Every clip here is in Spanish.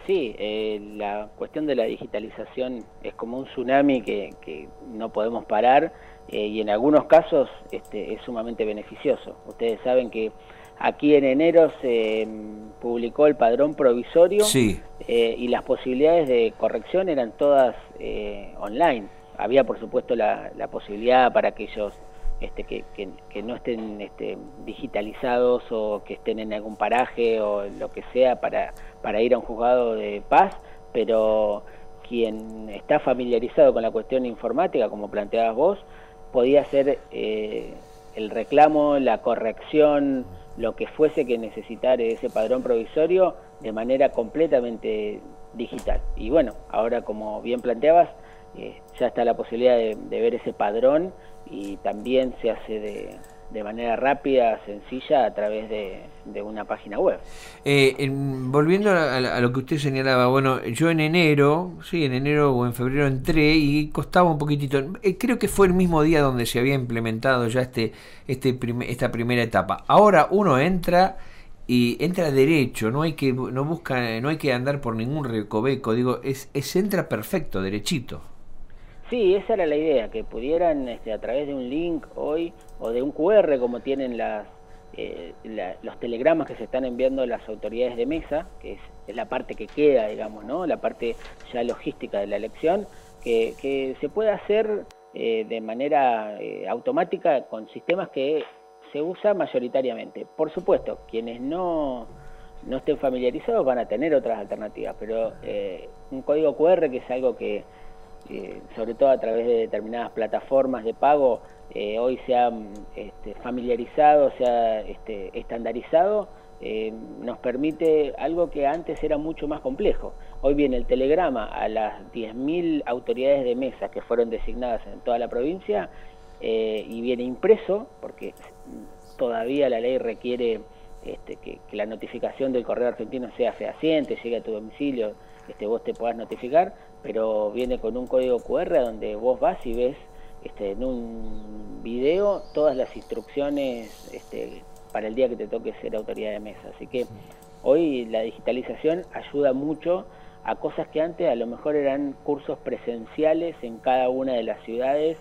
Sí, la cuestión de la digitalización es como un tsunami que no podemos parar y en algunos casos es sumamente beneficioso. Ustedes saben que aquí en enero se publicó el padrón provisorio Sí. y las posibilidades de corrección eran todas online. Había por supuesto la posibilidad para aquellos que no estén digitalizados o que estén en algún paraje o lo que sea para ir a un juzgado de paz, pero quien está familiarizado con la cuestión informática, como planteabas vos, podía hacer el reclamo, la corrección, lo que fuese que necesitara ese padrón provisorio de manera completamente digital. Y bueno, ahora como bien planteabas, ya está la posibilidad de ver ese padrón y también se hace de manera rápida, sencilla, a través de una página web. Volviendo a lo que usted señalaba, bueno, yo en enero, sí, en enero o en febrero entré y costaba un poquitito. Creo que fue el mismo día donde se había implementado ya esta primera etapa. Ahora uno entra y entra derecho, no hay que andar por ningún recoveco, digo, entra perfecto, derechito. Sí, esa era la idea, que pudieran a través de un link hoy o de un QR como tienen los telegramas que se están enviando las autoridades de mesa, que es la parte que queda, digamos, ¿no? La parte ya logística de la elección, que se puede hacer de manera automática con sistemas que se usa mayoritariamente. Por supuesto, quienes no estén familiarizados van a tener otras alternativas, pero un código QR que es algo que sobre todo a través de determinadas plataformas de pago, hoy se ha familiarizado, se ha estandarizado, nos permite algo que antes era mucho más complejo. Hoy viene el telegrama a las 10.000 autoridades de mesa que fueron designadas en toda la provincia y viene impreso, porque todavía la ley requiere que la notificación del correo argentino sea fehaciente, llegue a tu domicilio, vos te puedas notificar, pero viene con un código QR donde vos vas y ves en un video todas las instrucciones para el día que te toque ser autoridad de mesa. Así que hoy la digitalización ayuda mucho a cosas que antes a lo mejor eran cursos presenciales en cada una de las ciudades,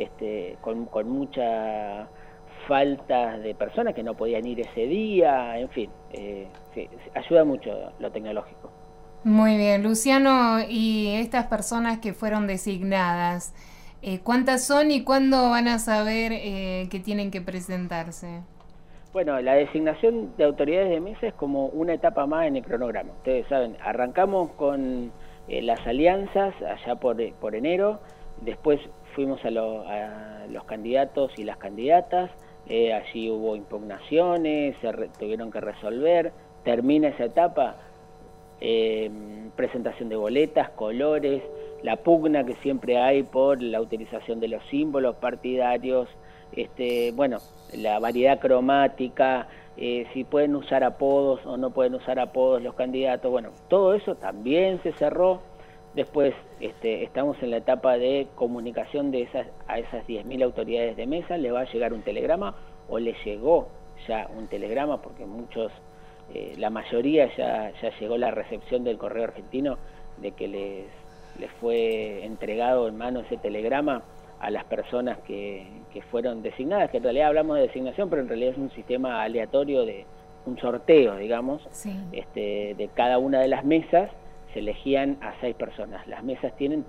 con mucha falta de personas que no podían ir ese día, en fin, sí, ayuda mucho lo tecnológico. Muy bien, Luciano, y estas personas que fueron designadas, ¿cuántas son y cuándo van a saber que tienen que presentarse? Bueno, la designación de autoridades de mesa es como una etapa más en el cronograma. Ustedes saben, arrancamos con las alianzas allá por enero, después fuimos a los candidatos y las candidatas, allí hubo impugnaciones, tuvieron que resolver, termina esa etapa, presentación de boletas, colores, la pugna que siempre hay por la utilización de los símbolos partidarios, bueno, la variedad cromática, si pueden usar apodos o no pueden usar apodos los candidatos, bueno, todo eso también se cerró. Después estamos en la etapa de comunicación a esas 10.000 autoridades de mesa, le va a llegar un telegrama o le llegó ya un telegrama porque muchos la mayoría ya llegó la recepción del correo argentino de que les fue entregado en mano ese telegrama a las personas que fueron designadas, que en realidad hablamos de designación, pero en realidad es un sistema aleatorio de un sorteo, digamos, Sí. De cada una de las mesas se elegían a 6 personas. Las mesas tienen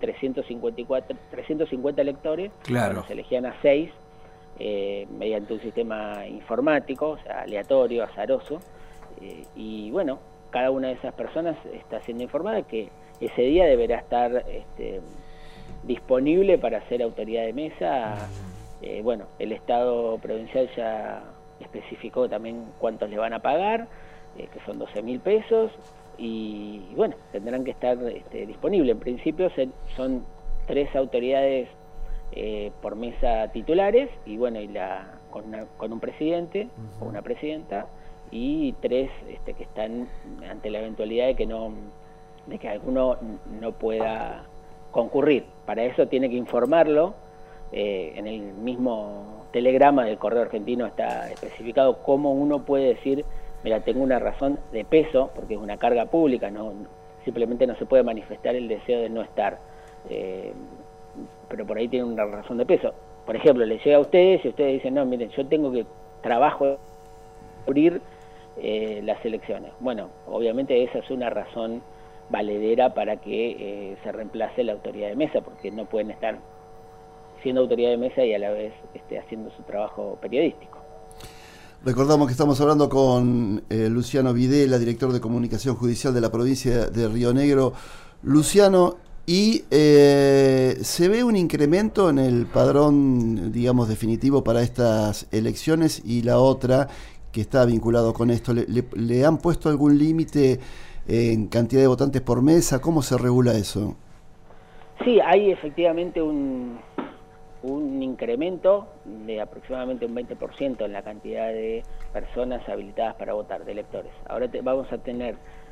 350 electores, bueno, Claro. se elegían a 6 mediante un sistema informático, o sea, aleatorio, azaroso, y bueno, cada una de esas personas está siendo informada que ese día deberá estar disponible para ser autoridad de mesa. Bueno, el Estado provincial ya especificó también cuántos le van a pagar, que son 12.000 pesos, y bueno, tendrán que estar disponibles. En principio son 3 autoridades por mesa titulares, y bueno, con un presidente o una presidenta, y 3 que están ante la eventualidad de que alguno no pueda concurrir. Para eso tiene que informarlo. En el mismo telegrama del correo argentino está especificado cómo uno puede decir, mira, tengo una razón de peso, porque es una carga pública, no simplemente no se puede manifestar el deseo de no estar, pero por ahí tiene una razón de peso. Por ejemplo, les llega a ustedes y ustedes dicen, no, miren, yo tengo que trabajo abrir las elecciones. Bueno, obviamente esa es una razón valedera para que se reemplace la autoridad de mesa, porque no pueden estar siendo autoridad de mesa y a la vez haciendo su trabajo periodístico. Recordamos que estamos hablando con Luciano Videla, director de Comunicación Judicial de la provincia de Río Negro. Luciano, ¿y se ve un incremento en el padrón, digamos, definitivo para estas elecciones? Y la otra, que está vinculado con esto, ¿le han puesto algún límite en cantidad de votantes por mesa? ¿Cómo se regula eso? Sí, hay efectivamente un incremento de aproximadamente un 20% en la cantidad de personas habilitadas para votar, de electores. Ahora vamos a tener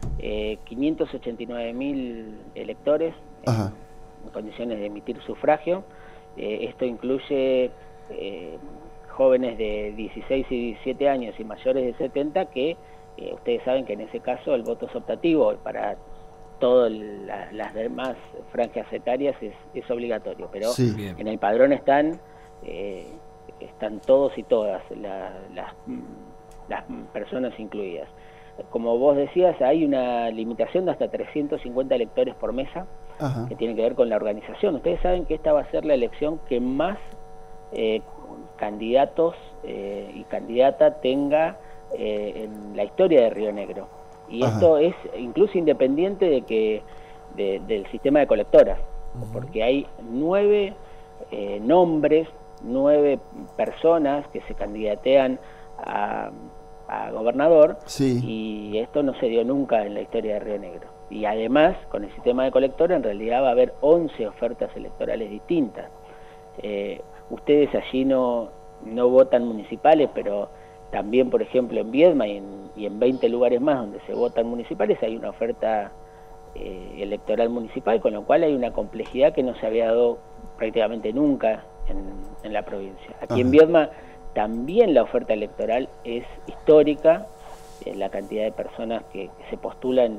589.000 electores en condiciones de emitir sufragio. Esto incluye jóvenes de 16 y 17 años y mayores de 70 que ustedes saben que en ese caso el voto es optativo y para todas las demás franjas etarias es obligatorio, pero sí, en el padrón están todos y todas las personas incluidas. Como vos decías, hay una limitación de hasta 350 electores por mesa, que tiene que ver con la organización. Ustedes saben que esta va a ser la elección que más candidatos y candidata tenga en la historia de Río Negro. Y esto es incluso independiente del sistema de colectoras, porque hay 9 nombres, 9 personas que se candidatean a gobernador, y esto no se dio nunca en la historia de Río Negro. Y además, con el sistema de colectora, en realidad va a haber 11 ofertas electorales distintas. Ustedes allí no votan municipales, pero también, por ejemplo, en Viedma y en 20 lugares más donde se votan municipales hay una oferta electoral municipal, con lo cual hay una complejidad que no se había dado prácticamente nunca en la provincia. Aquí en Viedma también la oferta electoral es histórica, la cantidad de personas que se postulan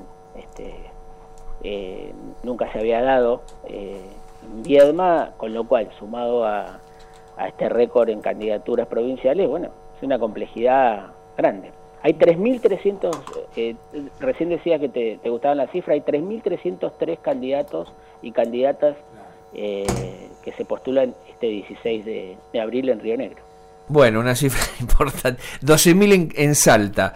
nunca se había dado en Viedma, con lo cual, sumado a este récord en candidaturas provinciales, bueno, es una complejidad grande. Hay 3.300, recién decías que te gustaban las cifras, hay 3.303 candidatos y candidatas que se postulan este 16 de abril en Río Negro. Bueno, una cifra importante. 12.000 en Salta.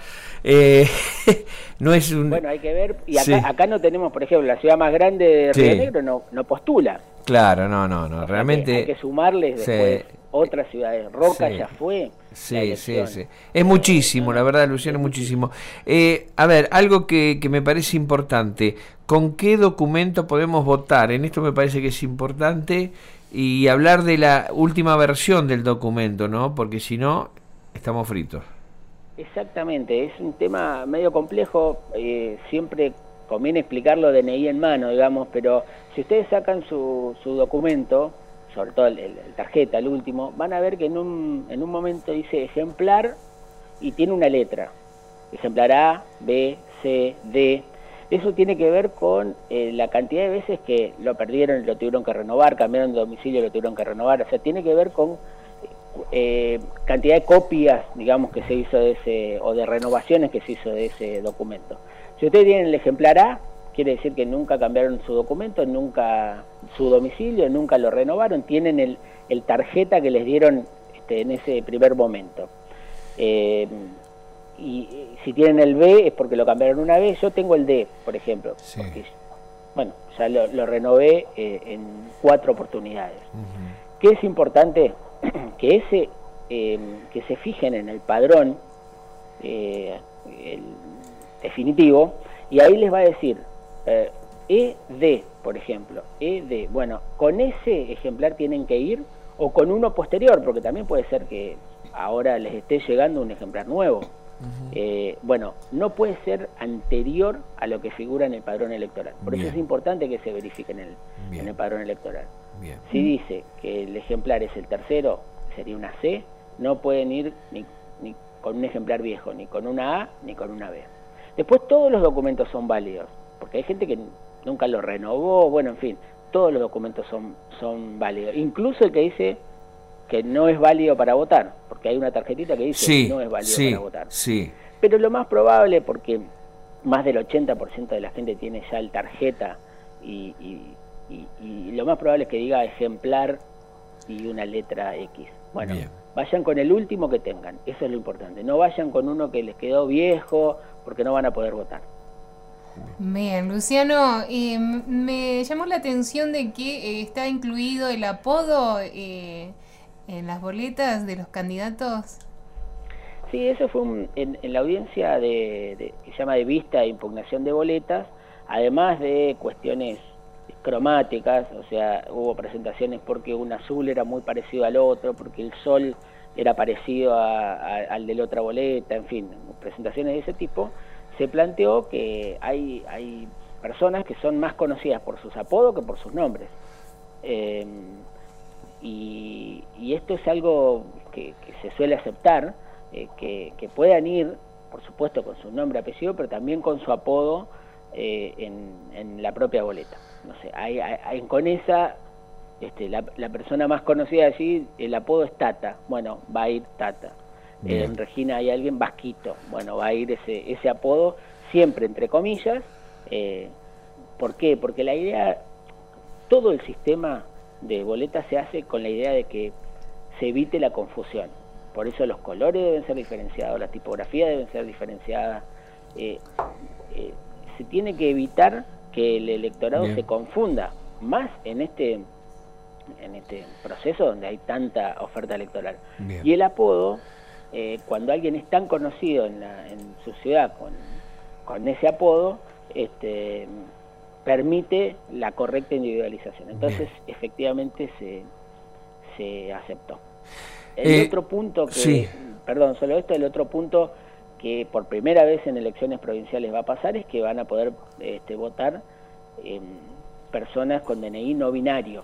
No es un... Bueno, hay que ver, y acá no tenemos, por ejemplo, la ciudad más grande de Río Negro no postula. Claro, no, realmente... Hay que sumarles después otras ciudades. Roca ya fue. Sí. Es muchísimo, la verdad, Luciano, muchísimo. A ver, algo que me parece importante. ¿Con qué documento podemos votar? En esto me parece que es importante, y hablar de la última versión del documento, ¿no? Porque si no, estamos fritos. Exactamente, es un tema medio complejo, siempre conviene explicarlo DNI en mano, digamos, pero si ustedes sacan su documento, sobre todo el tarjeta, el último, van a ver que en un momento dice ejemplar y tiene una letra, ejemplar A, B, C, D. Eso tiene que ver con la cantidad de veces que lo perdieron y lo tuvieron que renovar, cambiaron de domicilio y lo tuvieron que renovar, o sea, tiene que ver con cantidad de copias, digamos, que se hizo de ese, o de renovaciones que se hizo de ese documento. Si ustedes tienen el ejemplar A, quiere decir que nunca cambiaron su documento, nunca su domicilio, nunca lo renovaron, tienen el tarjeta que les dieron en ese primer momento. Y si tienen el B es porque lo cambiaron una vez. Yo tengo el D, por ejemplo, porque, bueno, ya lo renové en 4 oportunidades. ¿Qué es importante? Que que se fijen en el padrón el definitivo, y ahí les va a decir ED, por ejemplo, ED. Bueno, con ese ejemplar tienen que ir, o con uno posterior, porque también puede ser que ahora les esté llegando un ejemplar nuevo. Bueno, no puede ser anterior a lo que figura en el padrón electoral. Por eso es importante que se verifique en el padrón electoral. Si dice que el ejemplar es el tercero, sería una C, no pueden ir ni con un ejemplar viejo, ni con una A, ni con una B. Después todos los documentos son válidos. porque hay gente que nunca lo renovó, bueno, en fin, todos los documentos son válidos, incluso el que dice que no es válido para votar, porque hay una tarjetita que dice que no es válido para votar. Sí. Pero lo más probable, porque más del 80% de la gente tiene ya el tarjeta, y lo más probable es que diga ejemplar y una letra X. Bueno, bien, vayan con el último que tengan, eso es lo importante. No vayan con uno que les quedó viejo, porque no van a poder votar. Bien, Luciano, me llamó la atención de que está incluido el apodo en las boletas de los candidatos. Sí, eso fue en la audiencia que se llama de vista e impugnación de boletas, además de cuestiones cromáticas, o sea, hubo presentaciones porque un azul era muy parecido al otro, porque el sol era parecido al de la otra boleta, en fin, presentaciones de ese tipo. Se planteó que hay personas que son más conocidas por sus apodos que por sus nombres. Y esto es algo que se suele aceptar, que puedan ir, por supuesto, con su nombre, apellido, pero también con su apodo en la propia boleta. No sé, con esa, la persona más conocida allí, el apodo es Tata, bueno, va a ir Tata. En Regina hay alguien, Vasquito, bueno, va a ir ese apodo, siempre entre comillas. ¿Por qué? Porque la idea, todo el sistema de boletas se hace con la idea de que se evite la confusión. Por eso los colores deben ser diferenciados, la tipografía deben ser diferenciadas. Se tiene que evitar que el electorado se confunda, más en este proceso donde hay tanta oferta electoral. Bien. Y el apodo, cuando alguien es tan conocido en su ciudad con ese apodo, permite la correcta individualización. Entonces, efectivamente se aceptó. El otro punto perdón, solo esto, el otro punto que por primera vez en elecciones provinciales va a pasar es que van a poder votar personas con DNI no binario.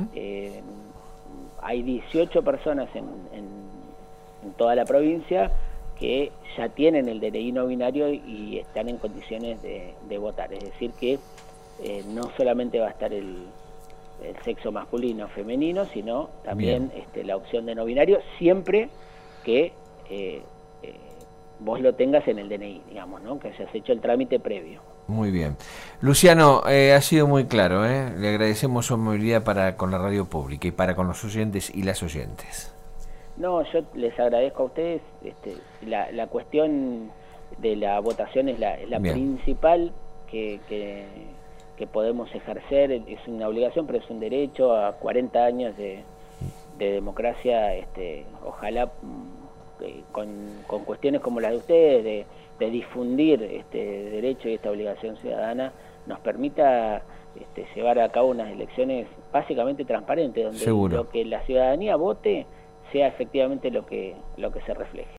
Hay 18 personas en toda la provincia que ya tienen el DNI no binario y están en condiciones de votar. Es decir que no solamente va a estar el sexo masculino o femenino, sino también la opción de no binario, siempre que vos lo tengas en el DNI, digamos, ¿no? Que hayas hecho el trámite previo. Muy bien. Luciano, ha sido muy claro, ¿eh? Le agradecemos su movilidad con la radio pública y para con los oyentes y las oyentes. No, yo les agradezco a ustedes. La cuestión de la votación es la principal que podemos ejercer. Es una obligación, pero es un derecho. A 40 años de democracia, ojalá con cuestiones como las de ustedes, de difundir este derecho y esta obligación ciudadana, nos permita llevar a cabo unas elecciones básicamente transparentes, donde lo que la ciudadanía vote sea efectivamente lo que se refleje.